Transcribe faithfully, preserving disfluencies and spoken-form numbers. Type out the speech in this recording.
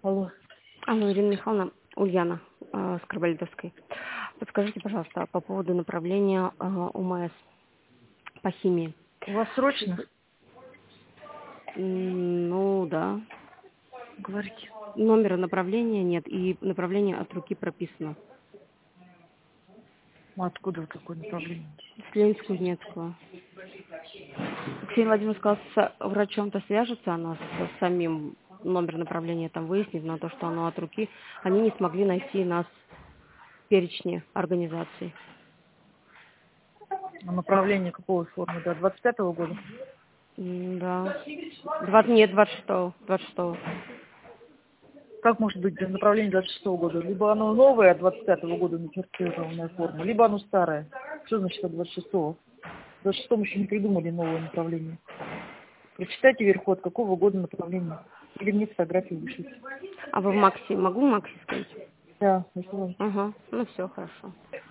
Алло. Алло, Ирина Михайловна, Ульяна э, с Карбалитовской. Подскажите, пожалуйста, по поводу направления э, УМС по химии. У вас срочно? М, Ну, да. Говорите. Номера направления нет, и направление от руки прописано. Ну, откуда вы такое направление? С Ленинск-Кузнецкого. Ксения Владимировна сказала, с врачом-то свяжется она с самим номер направления, там выяснит, но то, что оно от руки, они не смогли найти нас в перечне организаций. А направление какого формы? Да, двадцать пятого года? М, Да. Два- нет, двадцать шестого. двадцать шестого. Как может быть направление двадцать шестого года? Либо оно новое от двадцать пятого года начертированная форма, либо оно старое. Что значит от двадцать шестого? В двадцать шестом еще не придумали новое направление. Прочитайте вверху, от какого года направление. Или мне фотографию вышлите. А вы в Макси, могу в Макси сказать? Да, высылайте. Ага, ну все, хорошо.